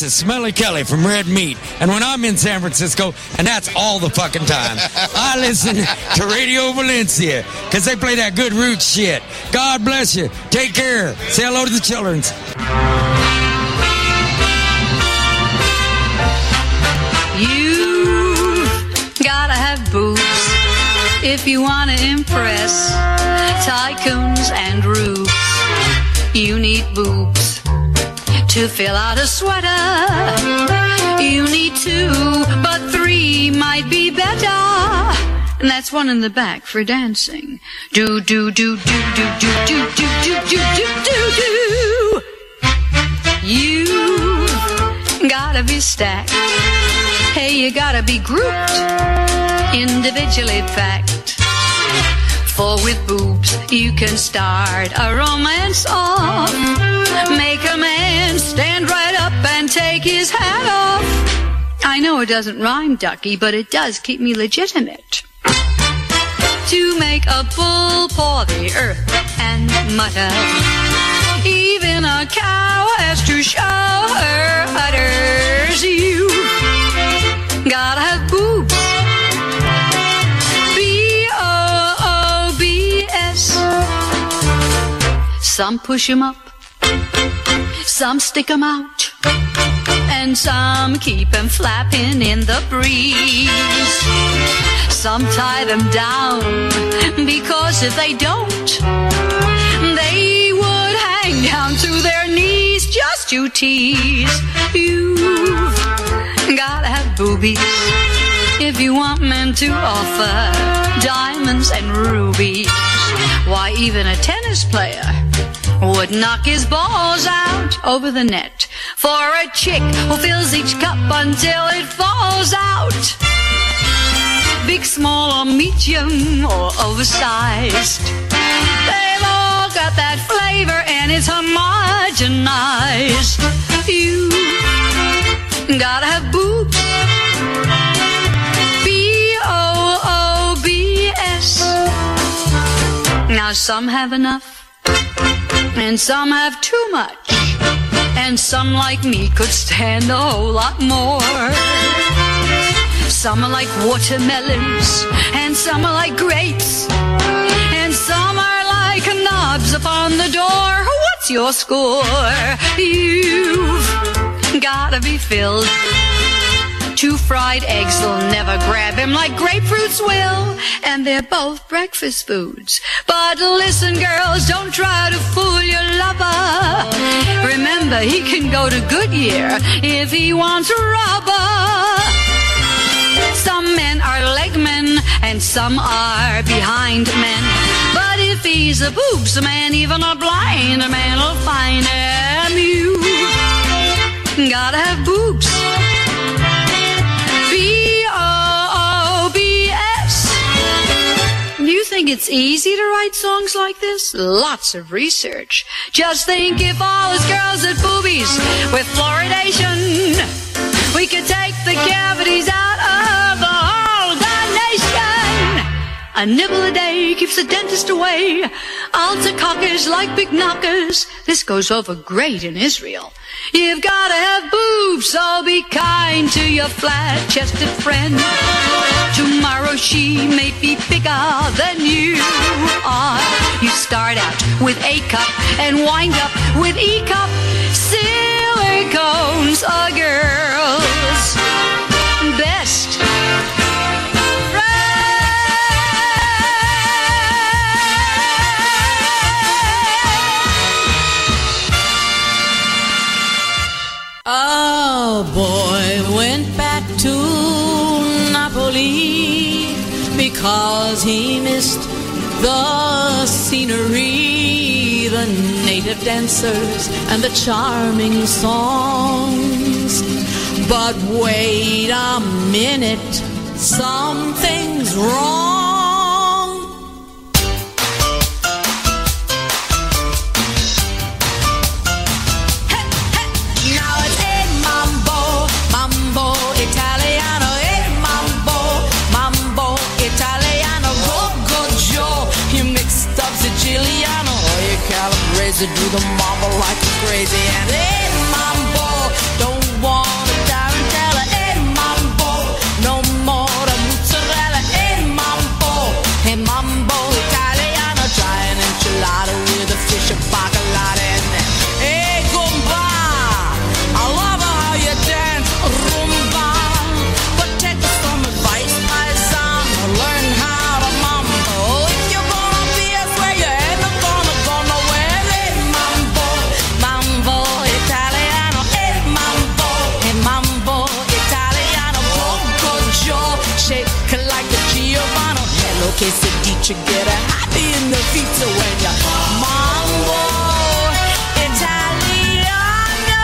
This is Smelly Kelly from Red Meat. And when I'm in San Francisco, and that's all the fucking time, I listen to Radio Valencia because they play that good roots shit. God bless you. Take care. Say hello to the children's. You gotta have boobs if you want to impress tycoons and rubes. You need boobs to fill out a sweater. You need 2, but 3 might be better. And that's one in the back for dancing. Do do do do do do do do do do do do do. You gotta be stacked. Hey, you gotta be grouped individually packed. For with boobs you can start a romance off. Make a man stand right up and take his hat off. I know it doesn't rhyme, Ducky, but it does keep me legitimate. To make a bull paw the earth and mutter. Even a cow has to show her udders. You gotta have boobs. B-O-O-B-S. Some push 'em up, some stick 'em out, and some keep 'em flapping in the breeze. Some tie them down, because if they don't, they would hang down to their knees just to tease. You've gotta have boobies if you want men to offer diamonds and rubies. Why, even a tennis player would knock his balls out over the net for a chick who fills each cup until it falls out. Big, small, or medium, or oversized, they've all got that flavor and it's homogenized. You gotta have boobs. B-O-O-B-S. Now some have enough, and some have too much, and some like me could stand a whole lot more. Some are like watermelons, and some are like grapes, and some are like knobs upon the door. What's your score? You've gotta be filled. 2 fried eggs will never grab him like grapefruits will, and they're both breakfast foods. But listen, girls, don't try to fool your lover. Remember, he can go to Goodyear if he wants rubber. Some men are leg men, and some are behind men. But if he's a boobs man, even a blind man will find him. You gotta have boobs. B-O-O-B-S. You think it's easy to write songs like this? Lots of research. Just think if all us girls had boobies with fluoridation, we could take the cavities out of the whole darn nation. A nibble a day keeps the dentist away. Alta-cockers like big knockers. This goes over great in Israel. You've gotta have boobs, so be kind to your flat-chested friend. Tomorrow she may be bigger than you are. You start out with A cup and wind up with E cup. Silicone's a girl's best friend. A boy went back to Napoli because he missed the scenery, the native dancers, and the charming songs. But wait a minute, something's wrong. To do the mambo like a crazy, and hey, mambo, don't want quesadilla, get a happy in the feet. So when you mambo Italiano,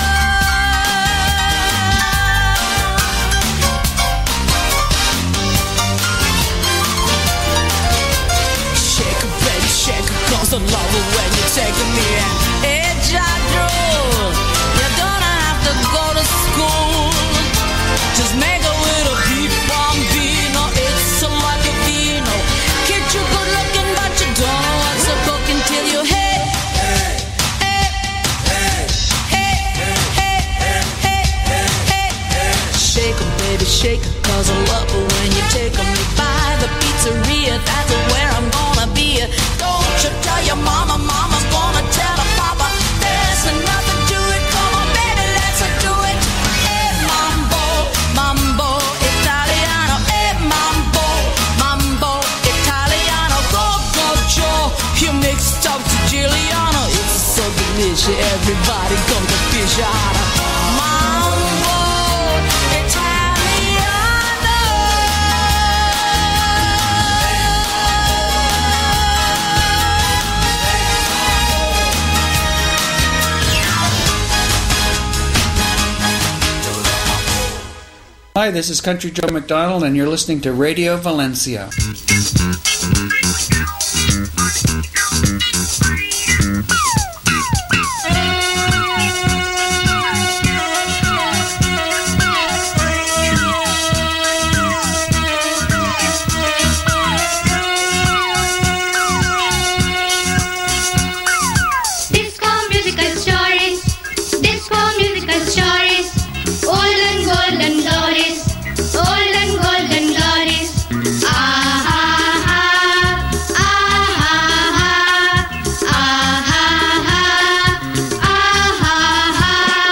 shake it, baby, shake it, 'cause I love it when you're taking me in. Hey, Jadro, you don't have to go to school. Just make a little beef bambino. It's a like a vino. Kid, you good looking, but you don't know what's a cooking till you hey, hey, hey, hey, hey, hey, hey, hey. Shake 'em, baby, shake 'em, 'cause I love it when you take 'em. Me by the pizzeria, that's where I'm gonna be. Don't you tell your mama, mama's gonna tell her papa. There's nothing to it, come on, baby, let's do it. Hey, mambo, mambo Italiano. Hey, mambo, mambo Italiano. Go, go, Joe, you mixed up Siciliano. It's so delicious, everybody come to fish out of mambo Italiano. Hi, this is Country Joe McDonald, and you're listening to Radio Valencia. Disco musical stories, disco musical stories, old and golden glories, old and golden glories. Ah ha ha, ah ha ha, ah ha ha, ah ha ha.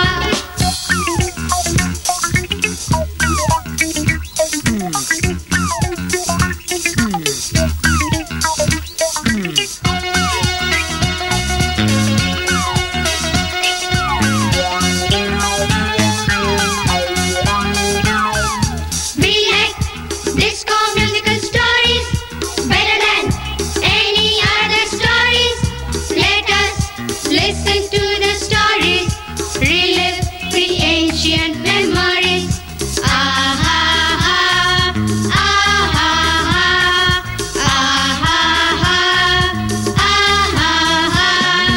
We like disco musical stories better than any other stories. Let us listen to the stories, relive the ancient memories. Ah ha ha, ah ha ha, ah ha ha, ah ha ha.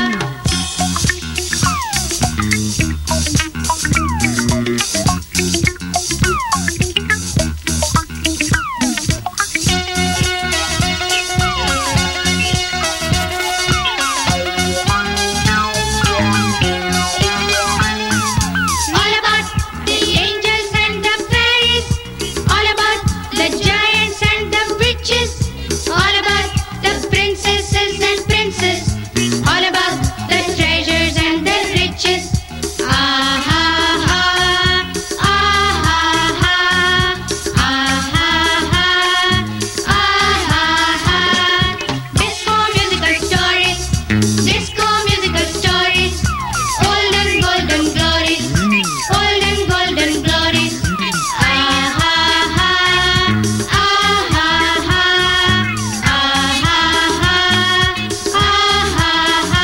All about the angels and the fairies, all about the giants and the witches, all about the princesses and princes, all about the treasures and the riches. Ah ha ha, ah ha ha, ah ha ha, ah ha ha. Disco musical stories, disco musical stories, old and golden glories, old and golden glories. Ah ha ha, ah ha ha, ah ha ha, ah ha ha.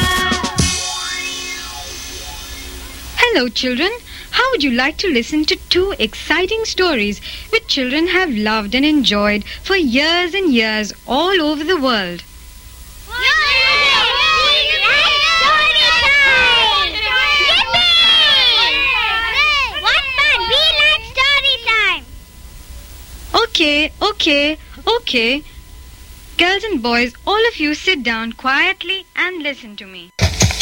Hello, children. How would you like to listen to two exciting stories which children have loved and enjoyed for years and years all over the world? Okay. Girls and boys, all of you sit down quietly and listen to me.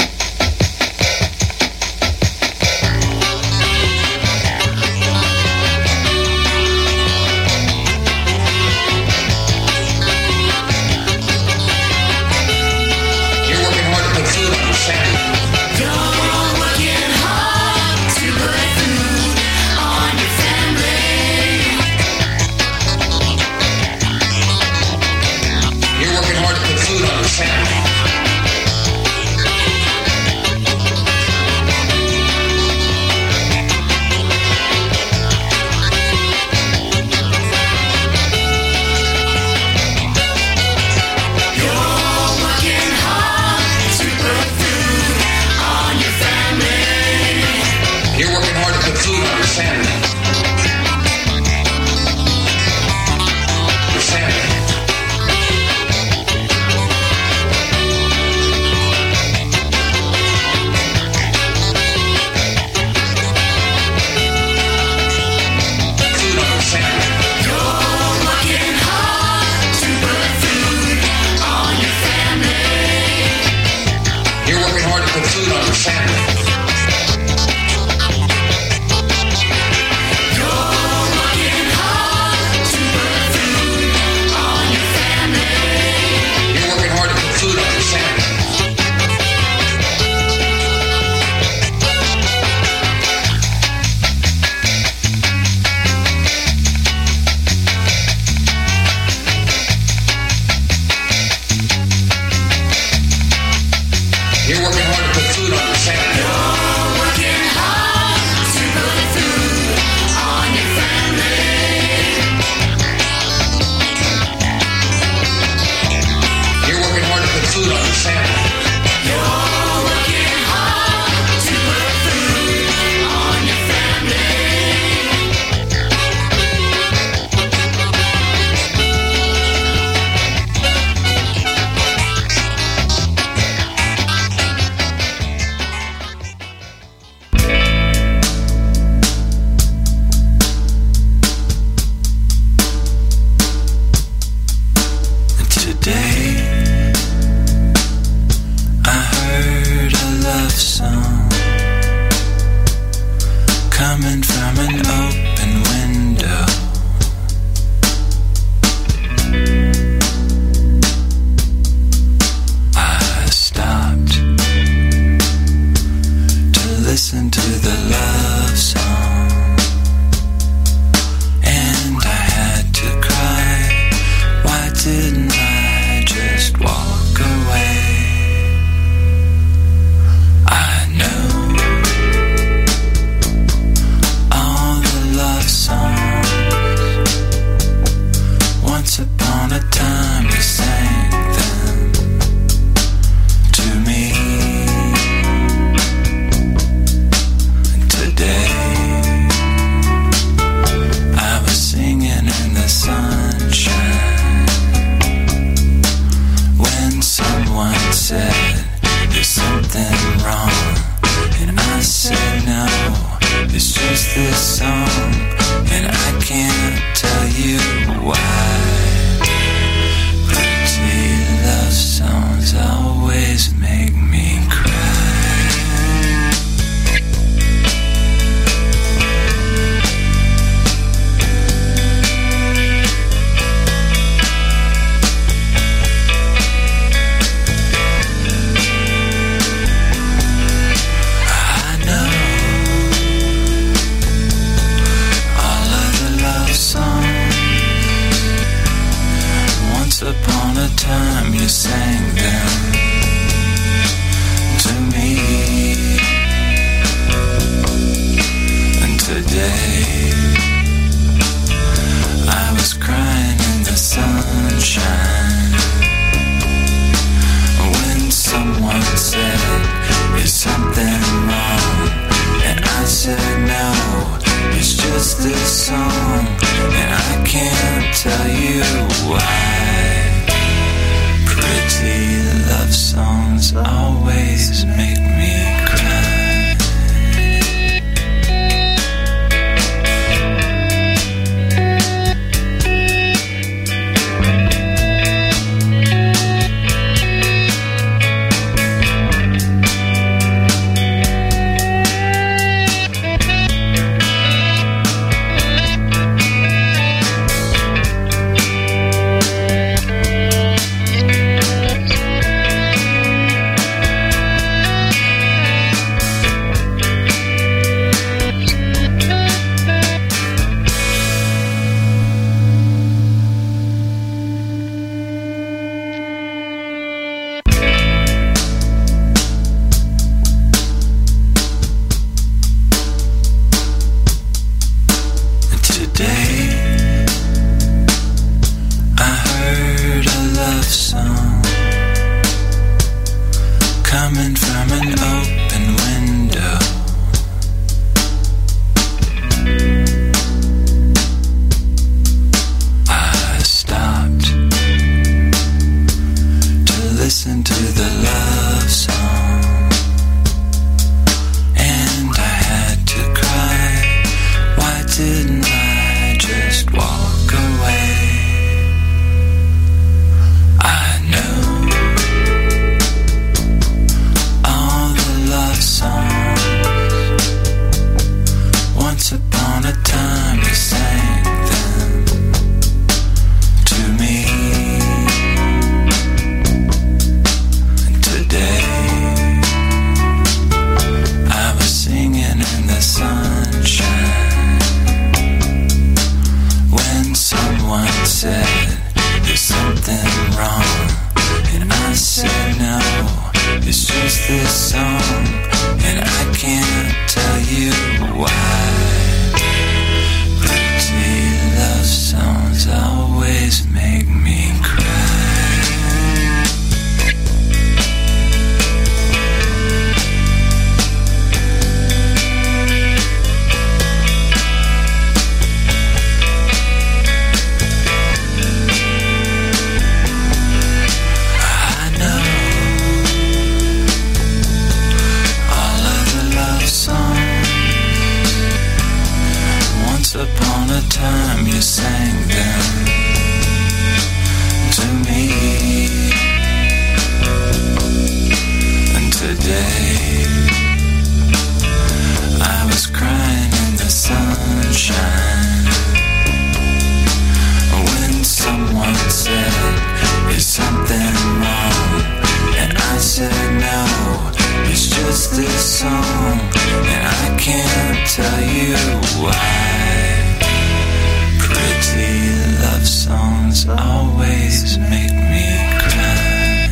You're working hard to put food on your family. You're working hard to put food on your family. food on your family. Your family. Food on your family. You're working hard to put food on your family. You're working hard to put food on your family. You're working hard to put food on your family. You're working hard to put food on your family. You're working hard to put food on your family. You're working hard to put food on your family. You're working hard to put food on your family. You're working hard to put food on your family. Today I heard a love song coming from an open window. I stopped to listen to the love song, and I had to cry. Why didn't I just walk away? I know all the love songs. Once upon a time you sang them to me. And today I was singing in the sunshine when someone said there's something wrong, and I said no, it's just this song, and I can't tell you why. Pretty love songs always make me cry. I know all of the love songs. Once upon a time you sang them to me. And today I was crying in the sunshine when someone said, is something wrong? And I said no, it's just this song, and I can't tell you why. Pretty love songs always make me cry. Once upon a time you sang them to me. And today I was singing in the sunshine when someone said there's something wrong, and I said no, it's just this song, and I can't tell you why. Pretty love songs always make me cry. Upon a time you sang them to me, and today I was crying in the sunshine when someone said there's something wrong, and I said no, it's just this song, and I can't tell you why. Pretty love songs always make me cry.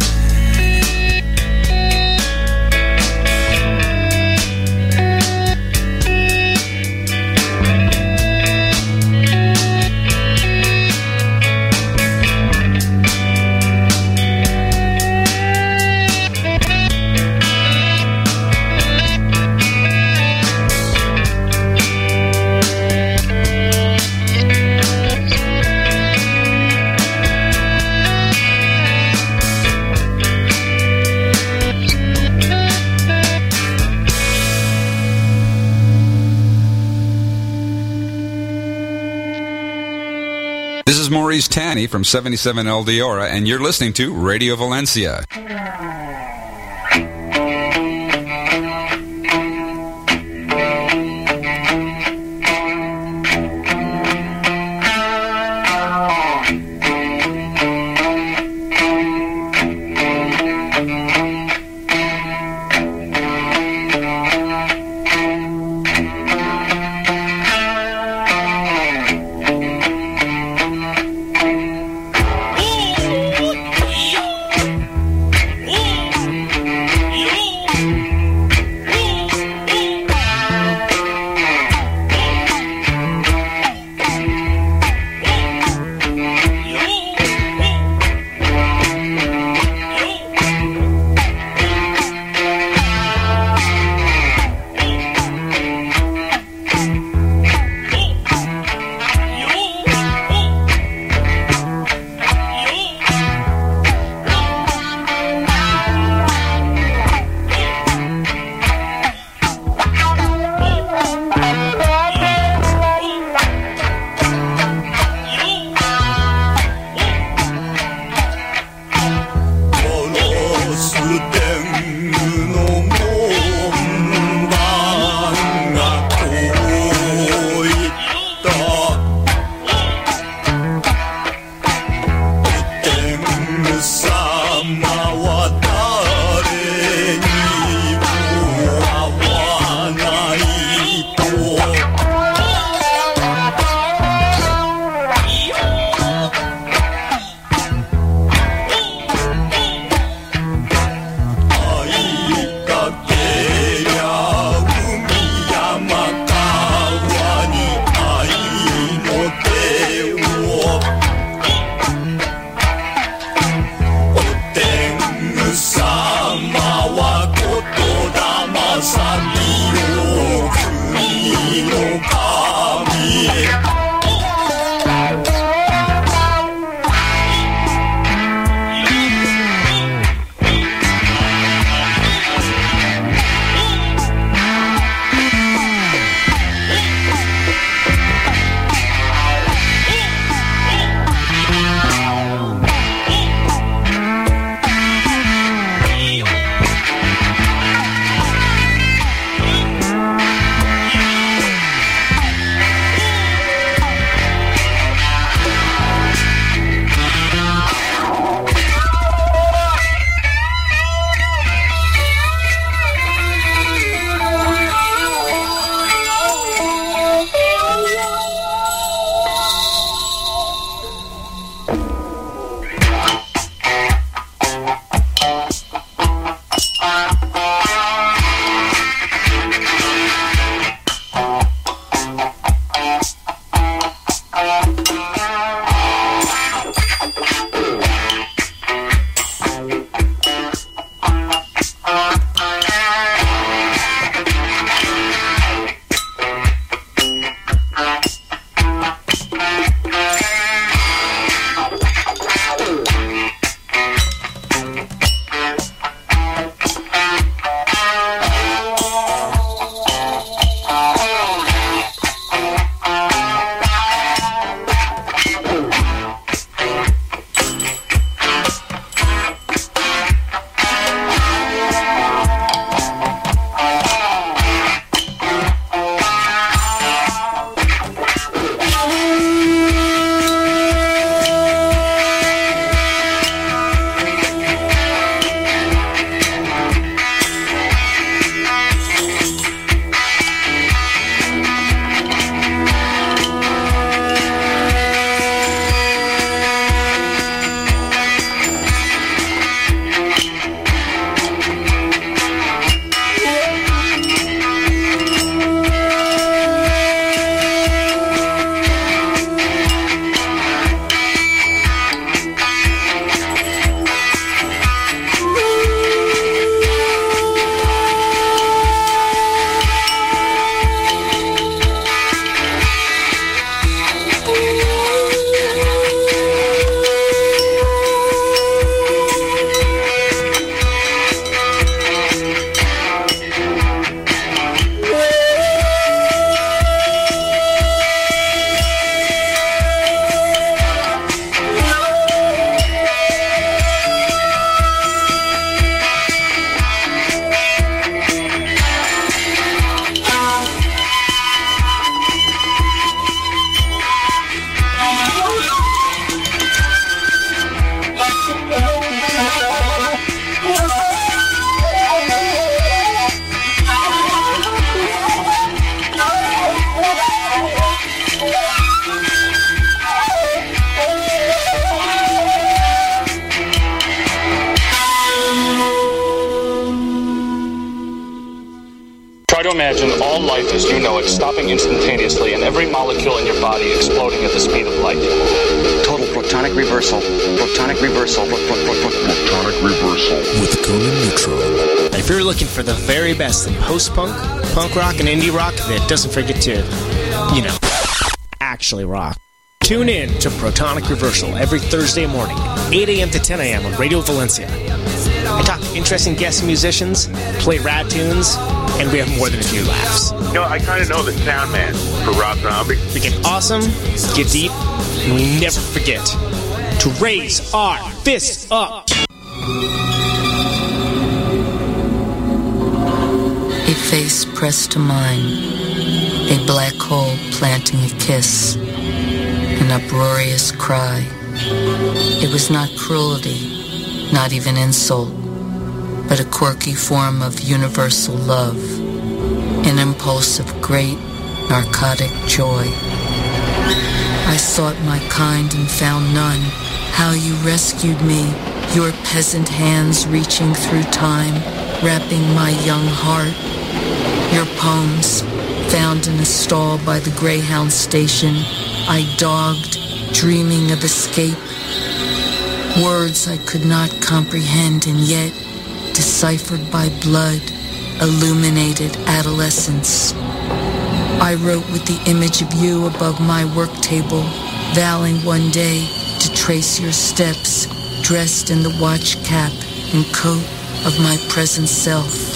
This is Maurice Tanny from 77 El Diora, and you're listening to Radio Valencia. Ooh. to imagine all life as you know it stopping instantaneously and every molecule in your body exploding at the speed of light. Total protonic reversal. Protonic reversal. Protonic reversal. With Conan Neutron. If you're looking for the very best in post-punk, punk rock, and indie rock that doesn't forget to, actually rock, tune in to Protonic Reversal every Thursday morning, 8 a.m. to 10 a.m. on Radio Valencia. I talk to interesting guest musicians, play rad tunes, and we have more than a few laughs. I kind of know the sound man for Rob Zombie. We get awesome, get deep, and we never forget to raise our fists up. A face pressed to mine, a black hole planting a kiss, an uproarious cry. It was not cruelty, not even insult, but a quirky form of universal love, an impulse of great narcotic joy. I sought my kind and found none. How you rescued me, your peasant hands reaching through time, wrapping my young heart. Your poems, found in a stall by the Greyhound station, I dogged, dreaming of escape. Words I could not comprehend, and yet, deciphered by blood, illuminated adolescence. I wrote with the image of you above my work table, vowing one day to trace your steps, dressed in the watch cap and coat of my present self.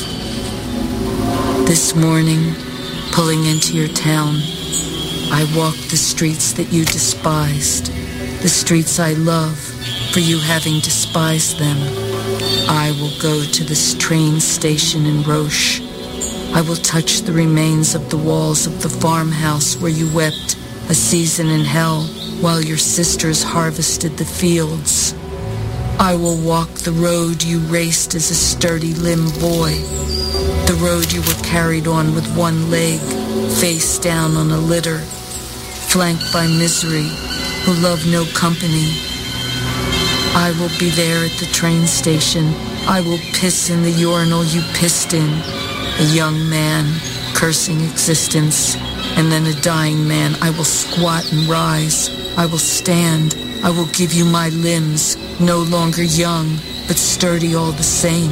This morning, pulling into your town, I walked the streets that you despised, the streets I love, for you having despised them. I will go to this train station in Roche. I will touch the remains of the walls of the farmhouse where you wept a season in hell while your sisters harvested the fields. I will walk the road you raced as a sturdy-limbed boy, the road you were carried on with one leg, face down on a litter, flanked by misery, who love no company. I will be there at the train station. I will piss in the urinal you pissed in. A young man cursing existence, and then a dying man. I will squat and rise. I will stand. I will give you my limbs, no longer young, but sturdy all the same.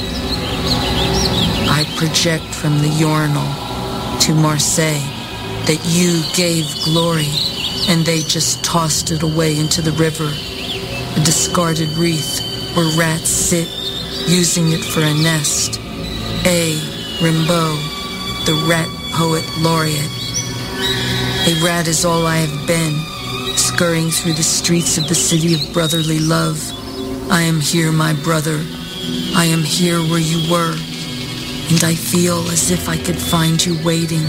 I project from the urinal to Marseille that you gave glory, and they just tossed it away into the river. A discarded wreath where rats sit, using it for a nest. A. Rimbaud, the rat poet laureate. A rat is all I have been, scurrying through the streets of the city of brotherly love. I am here, my brother. I am here where you were, and I feel as if I could find you waiting.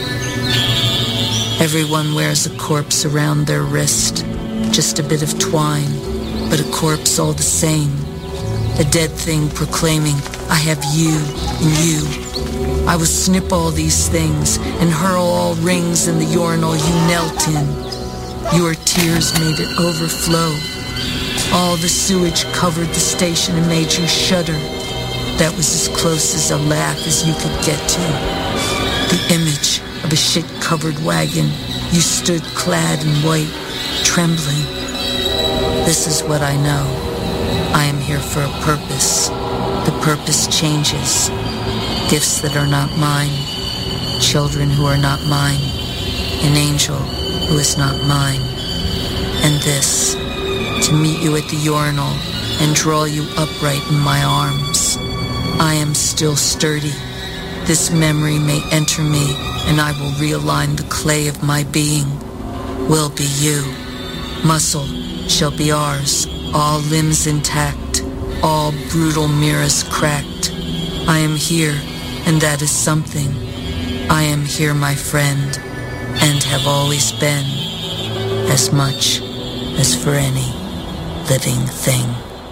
Everyone wears a corpse around their wrist, just a bit of twine, but a corpse all the same. A dead thing proclaiming, I have you and you. I will snip all these things and hurl all rings in the urinal you knelt in. Your tears made it overflow. All the sewage covered the station and made you shudder. That was as close as a laugh as you could get to. The image of a shit-covered wagon. You stood clad in white, trembling. This is what I know. I am here for a purpose. The purpose changes. Gifts that are not mine. Children who are not mine. An angel who is not mine. And this, to meet you at the urinal and draw you upright in my arms. I am still sturdy. This memory may enter me, and I will realign the clay of my being. Will be you. Muscle shall be ours, all limbs intact, all brutal mirrors cracked. I am here, and that is something. I am here, my friend, and have always been, as much as for any living thing.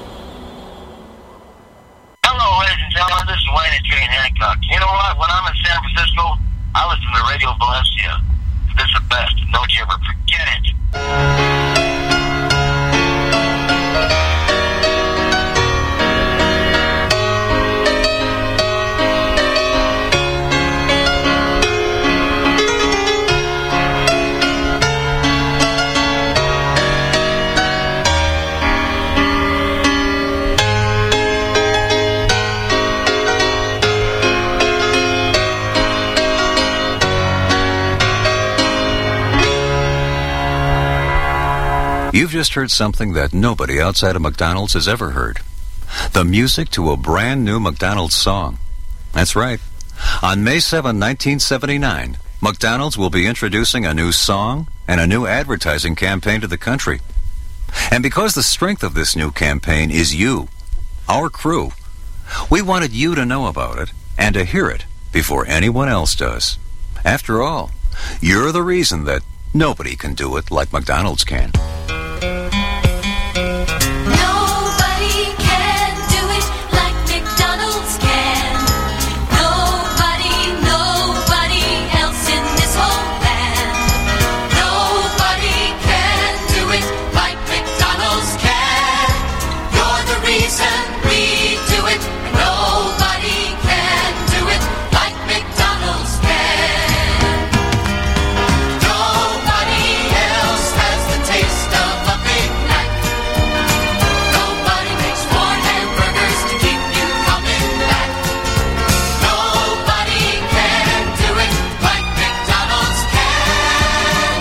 Hello, ladies and gentlemen, this is Wayne and Jane Hancock. You know what? When I'm in San Francisco, I listen to Radio Valencia. This is the best. Don't you ever forget it. You've just heard something that nobody outside of McDonald's has ever heard. The music to a brand new McDonald's song. That's right. On May 7, 1979, McDonald's will be introducing a new song and a new advertising campaign to the country. And because the strength of this new campaign is you, our crew, we wanted you to know about it and to hear it before anyone else does. After all, you're the reason that nobody can do it like McDonald's can. Nobody can do it like McDonald's can. Nobody else in this whole land. Nobody can do it like McDonald's can. You're the reason we do it. Nobody can do it like McDonald's can. Nobody else has the taste of a Big Mac. Nobody makes 4 hamburgers to keep you coming back. Nobody can do it like McDonald's can.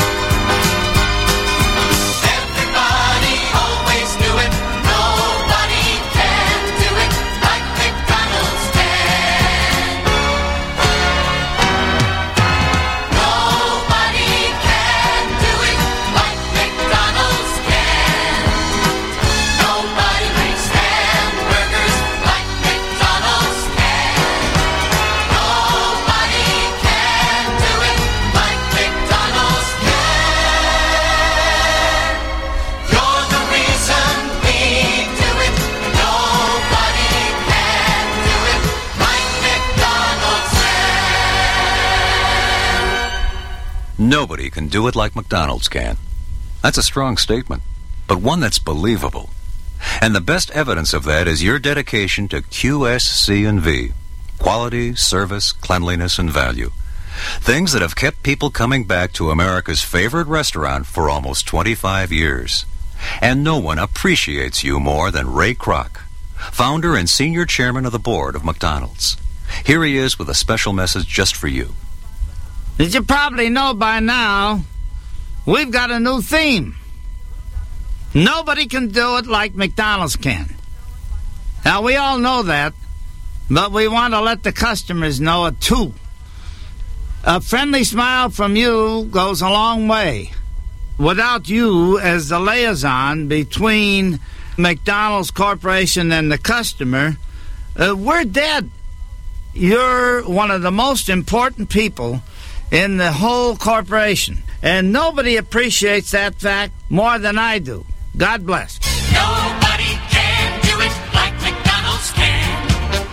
Everybody always knew it. Nobody can do it like McDonald's can. Nobody can do it like McDonald's can. Nobody makes hamburgers like McDonald's can. Nobody can do it like McDonald's can. You're the reason we do it. Nobody can do it like McDonald's can. Nobody can do it like McDonald's can. That's a strong statement, but one that's believable. And the best evidence of that is your dedication to QSC&V. Quality, service, cleanliness, and value. Things that have kept people coming back to America's favorite restaurant for almost 25 years. And no one appreciates you more than Ray Kroc, founder and senior chairman of the board of McDonald's. Here he is with a special message just for you. As you probably know by now, we've got a new theme. Nobody can do it like McDonald's can. Now, we all know that, but we want to let the customers know it too. A friendly smile from you goes a long way. Without you as the liaison between McDonald's Corporation and the customer, we're dead. You're one of the most important people in the whole corporation, and nobody appreciates that fact more than I do. God bless. Nobody can do it like McDonald's can.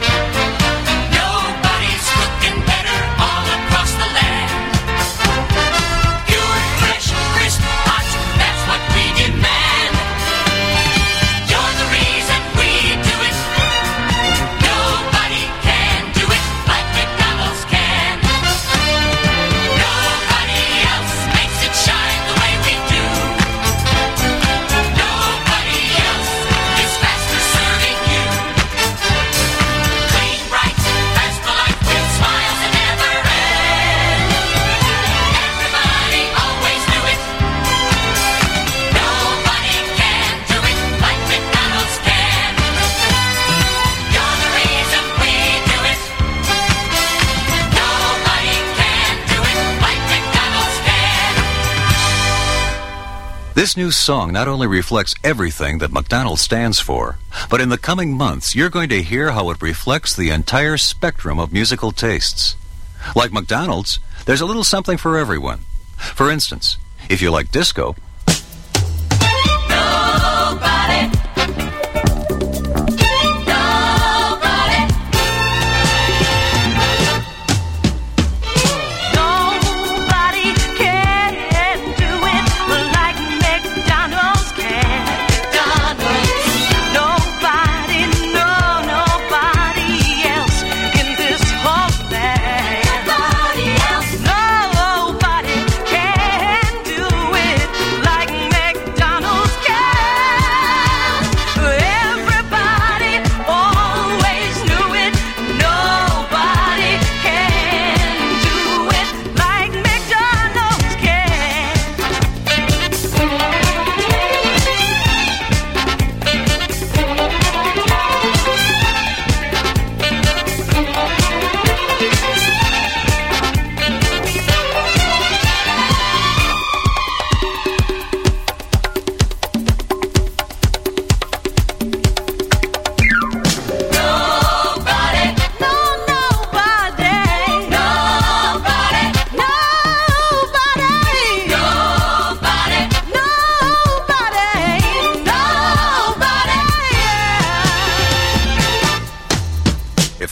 Nobody's cooking better all across the land. Pure, fresh, crisp, hot, that's what we demand. You're the reason we do it. Nobody can do it like McDonald's can. Nobody else makes it shine the way we do. Nobody else is faster serving you. Clean, bright, fast, polite, with smiles that never end. Everybody always knew it. Nobody can do it like McDonald's can. You're the reason we do it. Nobody can do it like McDonald's can. This new song not only reflects everything that McDonald's stands for, but in the coming months, you're going to hear how it reflects the entire spectrum of musical tastes. Like McDonald's, there's a little something for everyone. For instance, if you like disco, Nobody. Nobody. Nobody can do it like McDonald's can. McDonald's. Nobody, nobody else in this whole land. Nobody else. Nobody can do it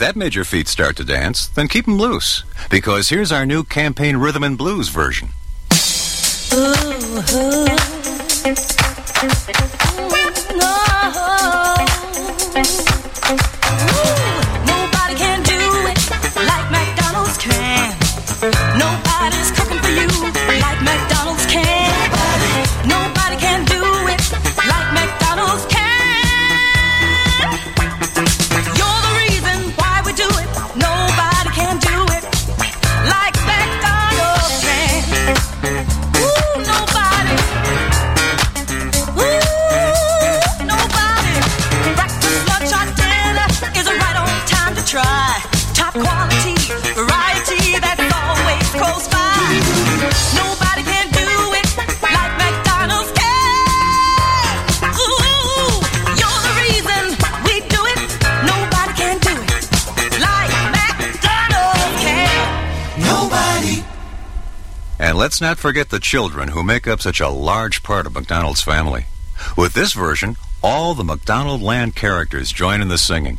that made your feet start to dance, then keep them loose, because here's our new campaign rhythm and blues version. Nobody can do it like McDonald's can. Nobody's cooking for you like McDonald's can. Nobody can do it like McDonald's can. You're the reason why we do it. Nobody can do it like McDonald's can. Ooh, nobody. Ooh, nobody. Breakfast, lunch, or dinner is right on time to try. Top quality, variety that's always close by. Nobody can do it like McDonald's can. Ooh, you're the reason we do it. Nobody can do it like McDonald's can. Nobody. And let's not forget the children who make up such a large part of McDonald's family. With this version, all the McDonald Land characters join in the singing.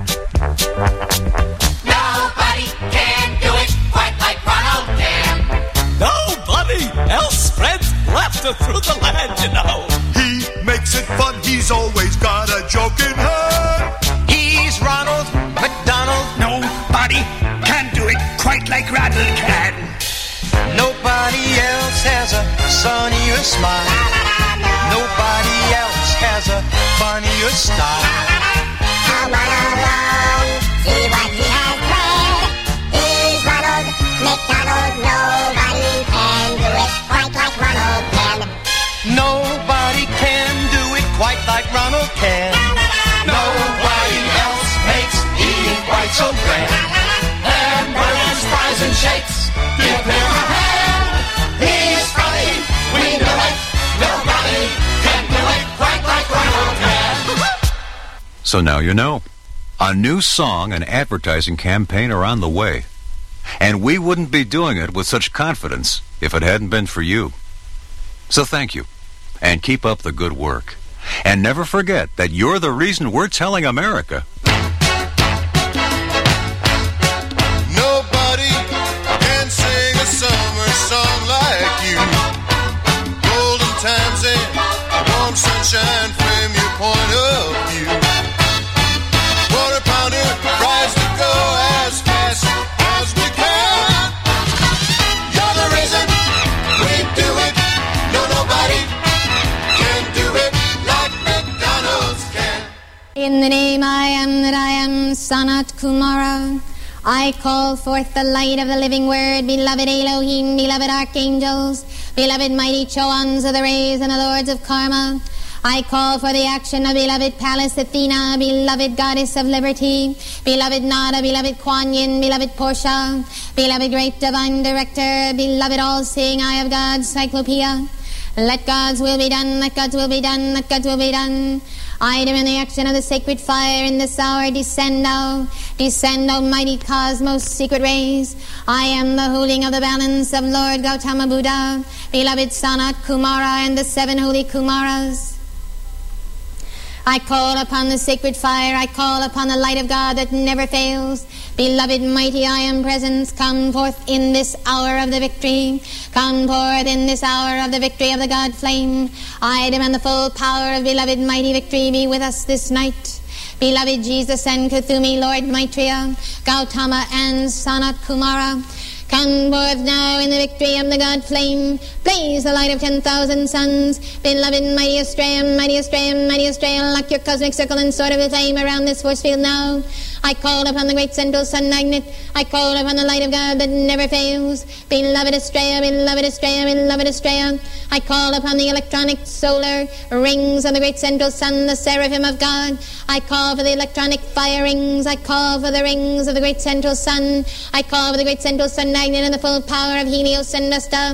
Nobody can do it quite like Ronald can. Nobody else spreads laughter through the land, you know. He makes it fun, he's always got a joke in hand. He's Ronald McDonald. Nobody can do it quite like Ronald can. Nobody else has a sunnier smile. Nobody else has a funnier style. Come on along, see what he has planned. He's Ronald McDonald. Nobody can do it quite like Ronald can. Nobody can do it quite like Ronald can. Nobody else makes eating quite so grand. Hamburgers, fries, and shakes. Give him a hand. He's funny. We know it. Nobody can do it quite like Ronald can. So now you know. A new song and advertising campaign are on the way. And we wouldn't be doing it with such confidence if it hadn't been for you. So thank you. And keep up the good work. And never forget that you're the reason we're telling America. Nobody can sing a summer song like you. Golden times and warm sunshine frame your point of view. Quarter pounder, rise to go as fast as we can. You're the reason we do it. No, nobody can do it like McDonald's can. In the name I am that I am, Sanat Kumara, I call forth the light of the living word, beloved Elohim, beloved archangels, beloved mighty Choans of the rays and the lords of Karma. I call for the action of beloved Pallas Athena, beloved goddess of liberty, beloved Nada, beloved Kuan Yin, beloved Portia, beloved great divine director, beloved all-seeing eye of God, Cyclopeia. Let God's will be done, let God's will be done, let God's will be done. I demand the action of the sacred fire in this hour. Descend, O mighty cosmos, secret rays. I am the holding of the balance of Lord Gautama Buddha, beloved Sanat Kumara and the 7 holy Kumaras. I call upon the sacred fire, I call upon the light of God that never fails. Beloved mighty I am presence, come forth in this hour of the victory. Come forth in this hour of the victory of the God flame. I demand the full power of beloved mighty victory be with us this night. Beloved Jesus and Kuthumi, Lord Maitreya, Gautama and Sanat Kumara, come forth now in the victory of the God flame. Blaze the light of 10,000 suns. Beloved mighty Astrea, mighty Astrea, mighty Astrea, lock your cosmic circle and sword of the flame around this force field now. I call upon the great central sun magnet. I call upon the light of God that never fails. Beloved Astrea, beloved Astrea, beloved Astrea. I call upon the electronic solar rings of the great central sun, the seraphim of God. I call for the electronic fire rings. I call for the rings of the great central sun. I call for the great central sun magnet and the full power of Helios and Vesta.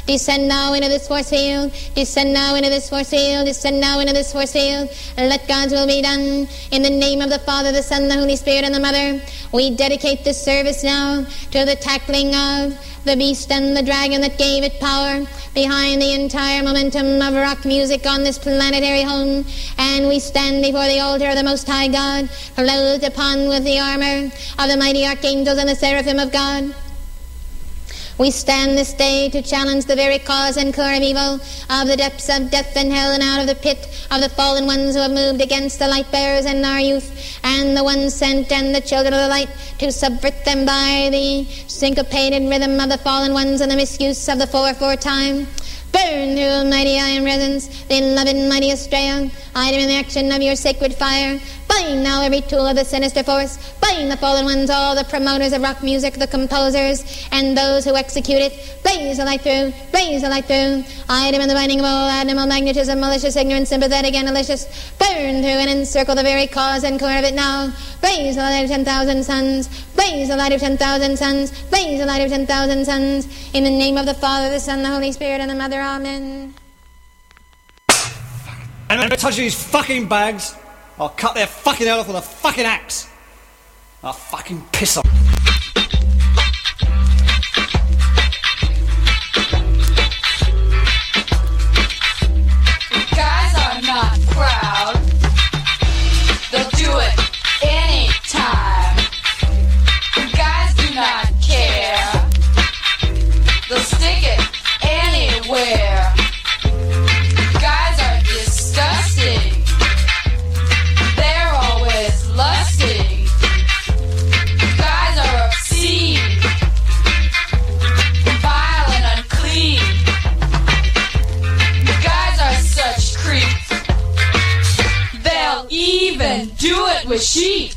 Descend now into this force field. Descend now into this force field. Descend now into this force field. Let God's will be done. In the name of the Father, the Son, the Holy Spirit, and the Mother, we dedicate this service now to the tackling of the beast and the dragon that gave it power behind the entire momentum of rock music on this planetary home. And we stand before the altar of the Most High God, clothed upon with the armor of the mighty archangels and the seraphim of God. We stand this day to challenge the very cause and core of evil, of the depths of death and hell, and out of the pit of the fallen ones who have moved against the light bearers and our youth, and the ones sent and the children of the light, to subvert them by the syncopated rhythm of the fallen ones and the misuse of the 4/4 time. Burn through mighty iron resins, the beloved mighty Astrea, item in the action of your sacred fire. Bind now every tool of the sinister force. Bind the fallen ones, all the promoters of rock music, the composers, and those who execute it. Blaze the light through, blaze the light through. Item in the binding of all abnormal magnetism, malicious, ignorant, sympathetic, and malicious. Burn through and encircle the very cause and core of it now. Blaze the light of 10,000 suns. Blaze the light of 10,000 suns. Blaze the light of 10,000 suns. In the name of the Father, the Son, the Holy Spirit, and the Mother. Amen. And if I touch these fucking bags, I'll cut their fucking head off with a fucking axe. I'll fucking piss off. Guys are not proud. They'll do it anytime. Guys do not care. They'll stick it anywhere. Guys are disgusting. They're always lusting. Guys are obscene, vile and unclean. Guys are such creeps. They'll even do it with sheep.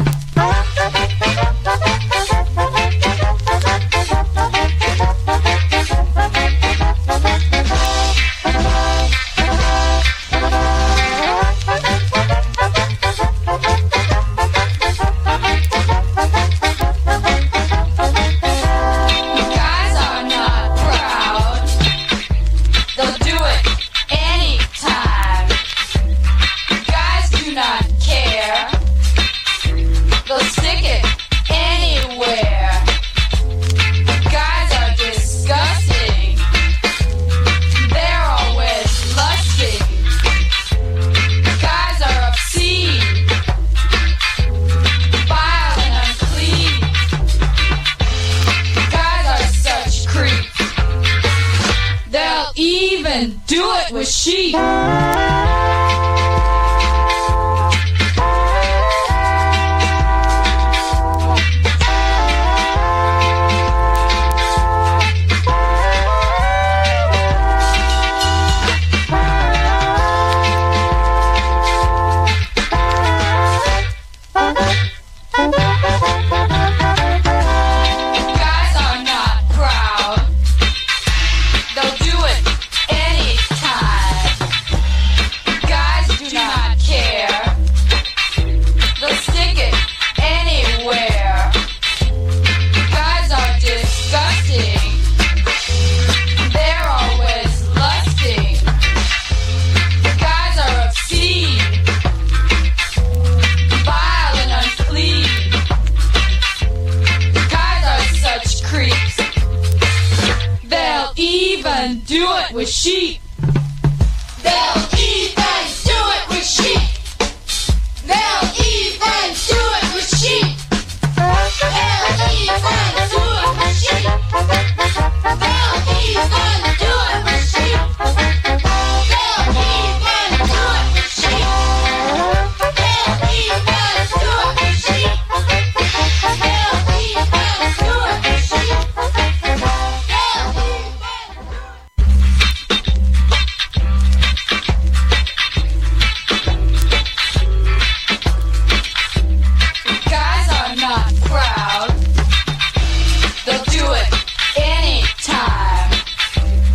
Do it with sheep. Do it with sheep. They'll even do it with sheep. They'll even do it with sheep. They'll even do it with sheep. They'll even do it with sheep. They'll even do it with sheep. They'll even do it with sheep. They'll even do it with sheep. Proud. They'll do it anytime.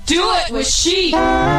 do it with sheep.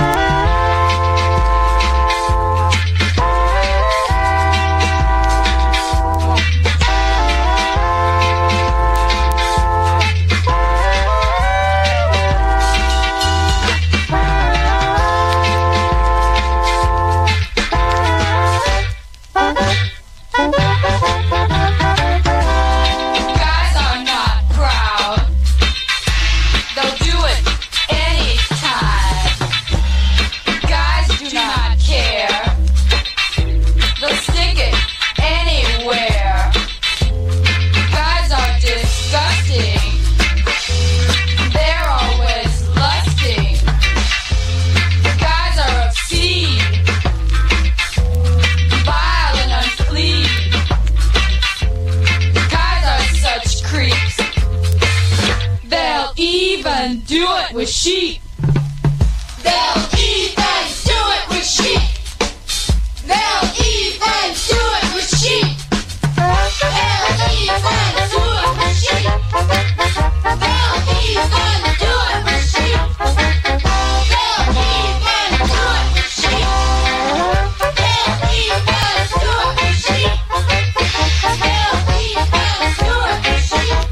Guys are not proud. They'll do it anytime. Guys do not care. They'll stick it anywhere. Guys are disgusting. They're always lusting. Guys are obscene, vile and unclean. Guys are such creeps. They'll even do it with sheep. They'll even do it with sheep. They'll even do it with sheep. They'll even do it with sheep. They'll even do it with sheep. They'll even do it with sheep. They'll even do it with sheep. They'll even do it with sheep.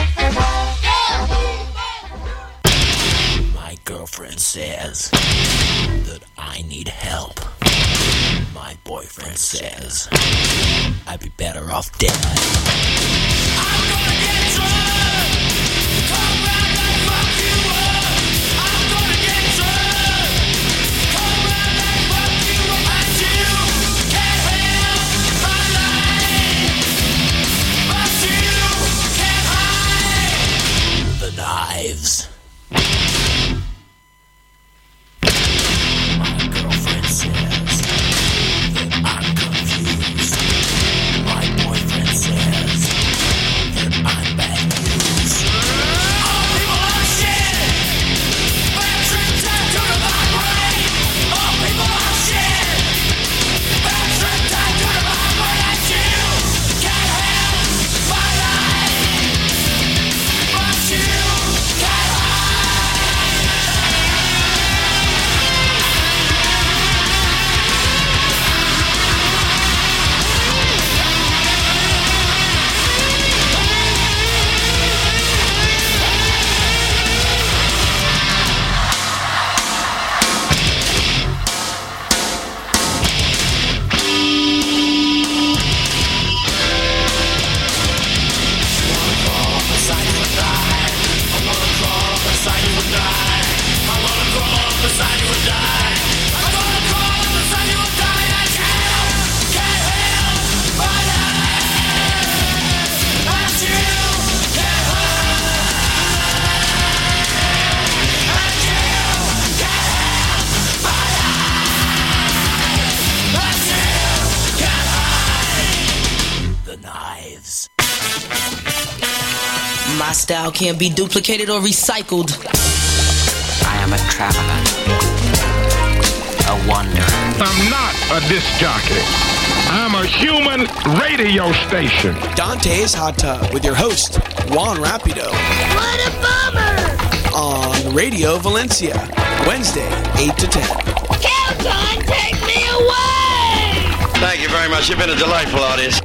My girlfriend says that I need help. My boyfriend says I'd be better off dead. I'm gonna get drunk. Come round and fuck you up. I'm gonna get drunk. Come round and fuck you up. And you can't help my life. But you can't hide the knives. My girlfriend says that I'm confused. My boyfriend says that I'm bad news. All people are shit. Bad trip time to my brain. All people are shit. Bad trip time to my brain. And you can't help my life. But you can't My style can't be duplicated or recycled. I am a traveler, a wanderer. I'm not a disc jockey. I'm a human radio station. Dante's Hot Tub with your host, Juan Rapido. What a bummer! On Radio Valencia, Wednesday, 8 to 10. Kelton, take me away! Thank you very much. You've been a delightful audience.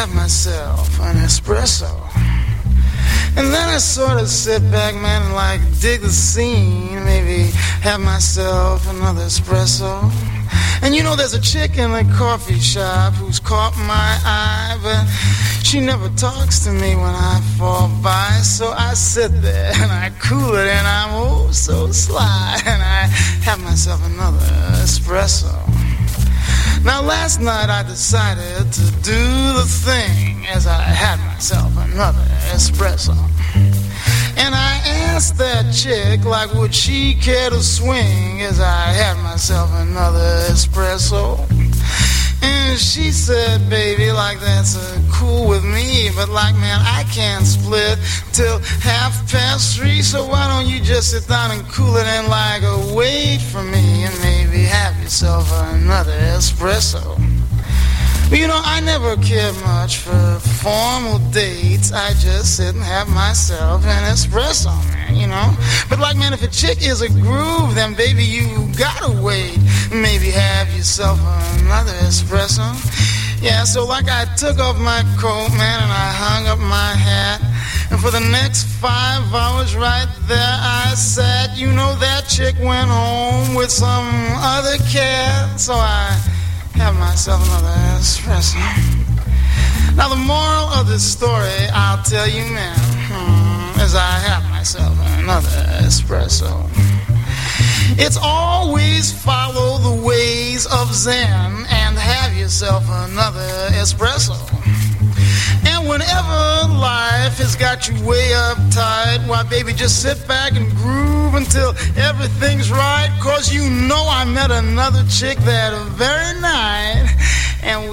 have myself an espresso. And then I sort of sit back, man, and like dig the scene. Maybe have myself another espresso. And you know there's a chick in the coffee shop who's caught my eye, but she never talks to me when I fall by. So I sit there and I cool it and I'm oh so sly, and I have myself another espresso. Now last night I decided to do the thing as I had myself another espresso. And I asked that chick, like, would she care to swing as I had myself another espresso? And she said, baby, like, that's cool with me, but like, man, I can't split till 3:30, so why don't you just sit down and cool it and like wait for me and maybe have yourself another espresso. You know, I never cared much for formal dates. I just sit and have myself an espresso, man, you know. But like, man, if a chick is a groove, then baby, you gotta wait. Maybe have yourself another espresso. Yeah, so like I took off my coat, man, and I hung up my hat. And for the next 5 hours right there I sat. You know, that chick went home with some other cat. So I have myself another espresso. Now the moral of this story I'll tell you now, as I have myself another espresso. It's always follow the ways of Zen and have yourself another espresso. And whenever life has got you way uptight, why baby just sit back and groove until everything's right. Cause you know I met another chick that very night. And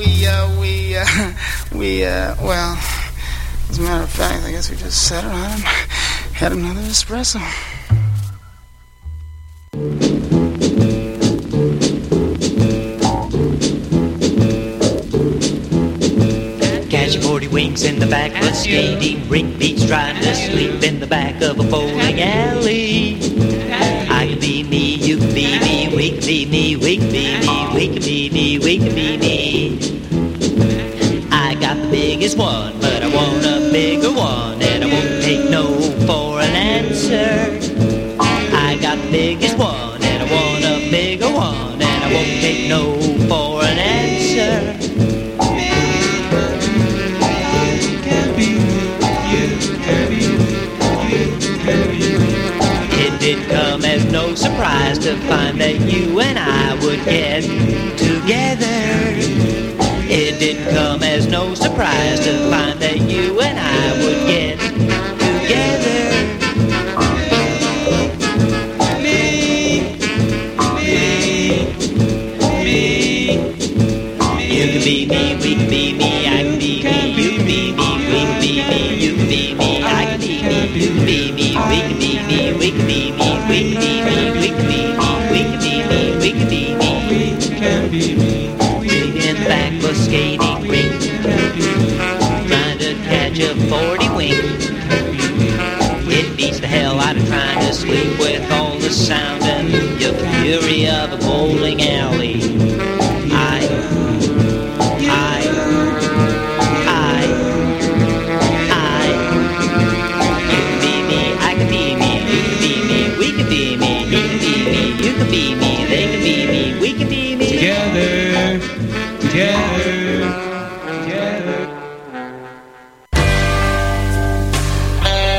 well, as a matter of fact, I guess we just sat around and had another espresso. Catch 40 winks in the back of a skating rink, beats trying to sleep in the back of a bowling alley. I can be me, you can be me, we can be me, we can be me, we can be me, we can be me. I got the biggest one, but I want a bigger one, and I won't take no for an answer. I got the biggest one, and I want a bigger one, and I won't take no for an answer. It didn't come as no surprise to find that you and I would get together. It didn't come as no surprise to find that you and I would get together. You can be me, we can be me, I can be me, you can be me, we can be me, you can be me, I can be me, you can be me, we can be me, we can be me, we can be me, we can be me, we can be me, we can be me, we can be me. Sitting in the back of a skating rink, trying to catch a 40 wink. It beats the hell out of trying to sleep with all the sound and the fury of a